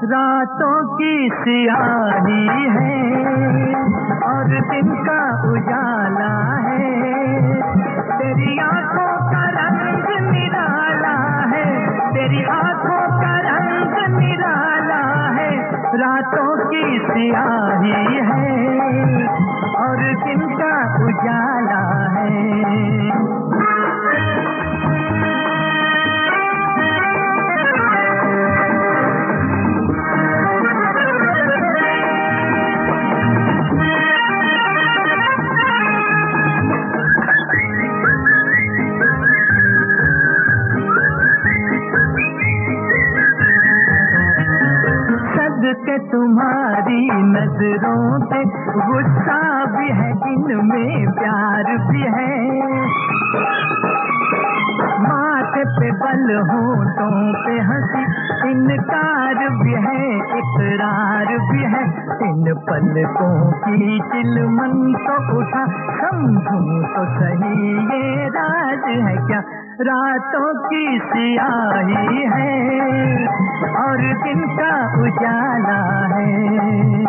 रातों की सियाही है और दिन का उजाला है, तेरी आंखों का रंग निराला है, तेरी आंखों का रंग निराला है। रातों की सियाही है और दिन का उजाला है। के तुम्हारी नजरों पे गुस्सा भी है, इनमें प्यार भी है, माथे पे बल होठों पे हंसी, इनकार भी है इकरार भी है। इन पलकों की चिलमन को उठा समझूं तो सही ये राज है क्या। रातों की सियाही है और दिन का उजाला है।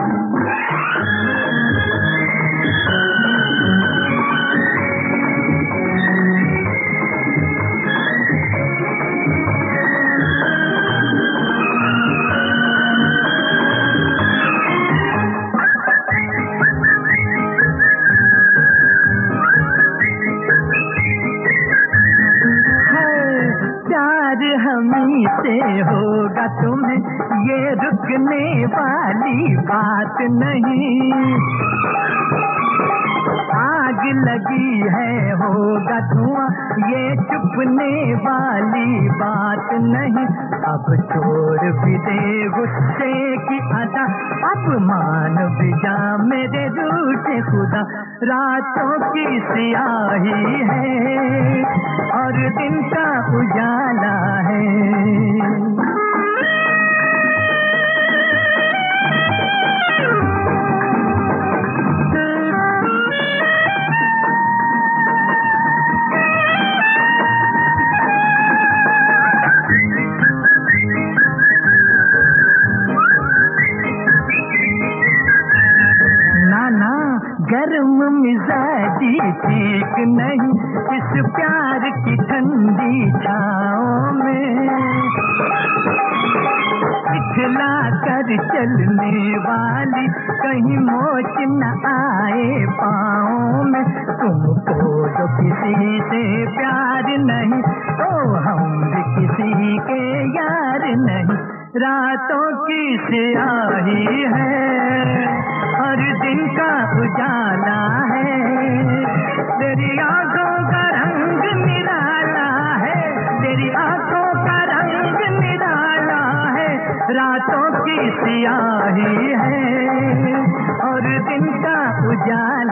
हमी से होगा तुम्हें ये रुकने वाली बात नहीं, आग लगी है होगा धुआं ये छुपने वाली बात नहीं। अब छोड़ भी दे गुस्से की अदा, अब मान भी जा मेरे रूठे खुदा। रातों की सियाही है और दिन का उजाला है। गर्म मिजाजी ठीक नहीं इस प्यार की ठंडी छाओं में, पिछला कर चलने वाली कहीं मोच न आए पाँव में। तुमको तो किसी से प्यार नहीं तो हम भी किसी के यार नहीं। रातों की सियाही है और दिन का उजाला है, तेरी आंखों का रंग निराला है, तेरी आंखों का रंग निराला है। रातों की सियाही है और दिन का उजाला